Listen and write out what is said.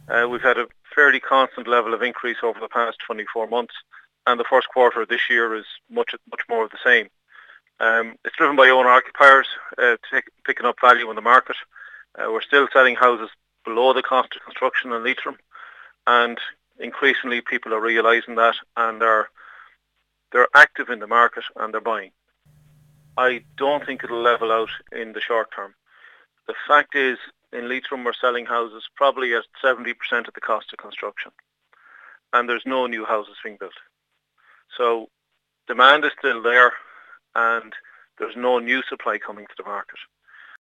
We've had a fairly constant level of increase over the past 24 months, and the first quarter of this year is much more of the same. It's driven by owner-occupiers picking up value in the market. We're still selling houses below the cost of construction in Leitrim, and increasingly people are realising that, and they're active in the market and they're buying. I don't think it'll level out in the short term. The fact is, in Leitrim we're selling houses probably at 70% of the cost of construction, and there's no new houses being built. So demand is still there, and there's no new supply coming to the market.